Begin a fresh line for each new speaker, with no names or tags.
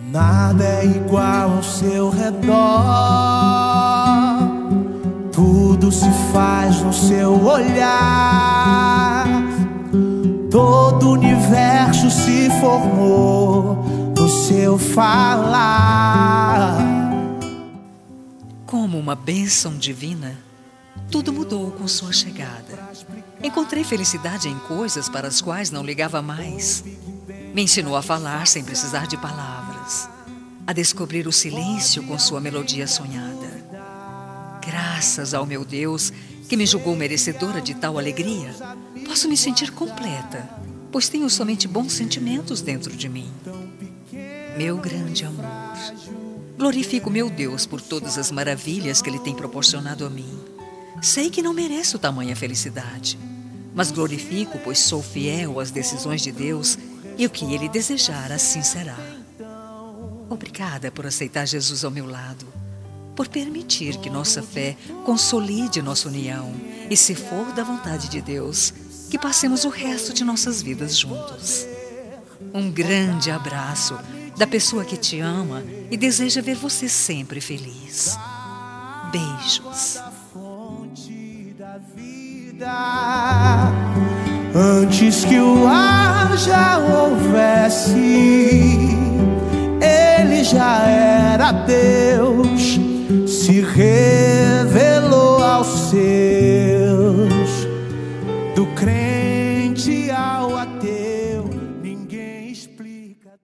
Nada é igual ao seu redor, tudo se faz no seu olhar. Todo o universo se formou no seu falar.
Como uma bênção divina, tudo mudou com sua chegada. Encontrei felicidade em coisas para as quais não ligava mais. Me ensinou a falar sem precisar de palavras, a descobrir o silêncio com sua melodia sonhada. Graças ao meu Deus, que me julgou merecedora de tal alegria, posso me sentir completa, pois tenho somente bons sentimentos dentro de mim. Meu grande amor, glorifico meu Deus por todas as maravilhas que Ele tem proporcionado a mim. Sei que não mereço tamanha felicidade, mas glorifico, pois sou fiel às decisões de Deus e o que Ele desejar, assim será. Obrigada por aceitar Jesus ao meu lado, por permitir que nossa fé consolide nossa união e, se for da vontade de Deus, que passemos o resto de nossas vidas juntos. Um grande abraço da pessoa que te ama e deseja ver você sempre feliz. Beijos.
Antes que o ar já houvesse, Ele já era Deus, se revelou aos seus do crente.